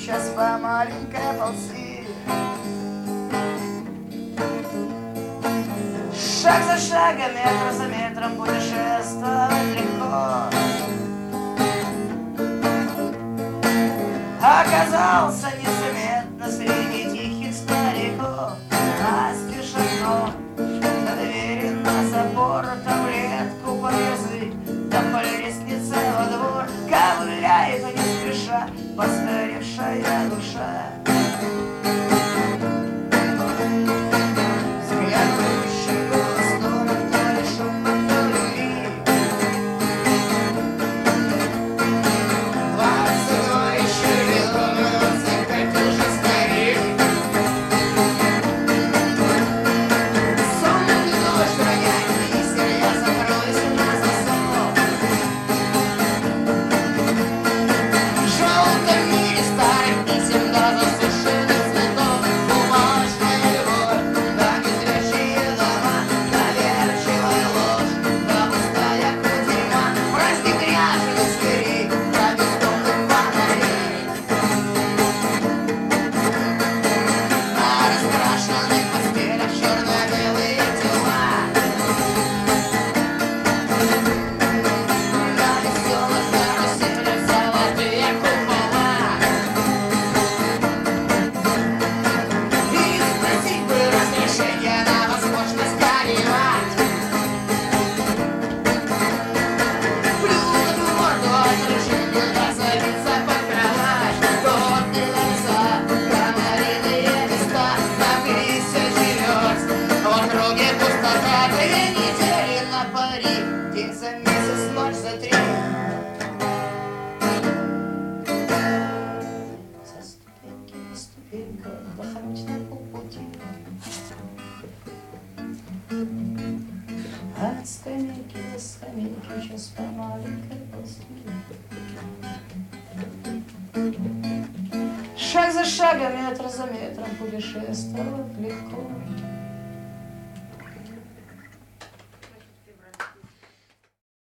сейчас по маленькой ползти. Шаг за шагом, метр за метром путешествовать легко. Оказался незаметно среди тихих стариков. Настежь окно, на двери, на забор, таблетку под язык, да по лестнице во двор ковыляет не спеша постаревшая душа. Взглянувший голос дома, то ли шум, то ли крик. 22 еще ведомый, закатил же старик. Сонный дождь роняет листья, я закроюсь на засов. В желтом мире старых писем до засушенных цветов бумажная любовь, да незрячие дома, доверчивая ложь, да пустая кутерьма, праздник ряженых зверей, да бездомных фонарей. На раскрашенных постелях черно-белые тела, на веселых каруселях золотые купола. И спросить бы разрешения на возможность горевать. Плюнуть в морду отражению, да забиться под кровать. Годные глаза, комариные места, на 1000 верст. В округе пустота, 2 недели на пари, день за месяц, ночь за 3. Со ступеньки на ступеньку отдохнуть на полпути. От скамейки до скамейки сейчас по маленькой ползти. Шаг за шагом, метр за метром путешествовать легко.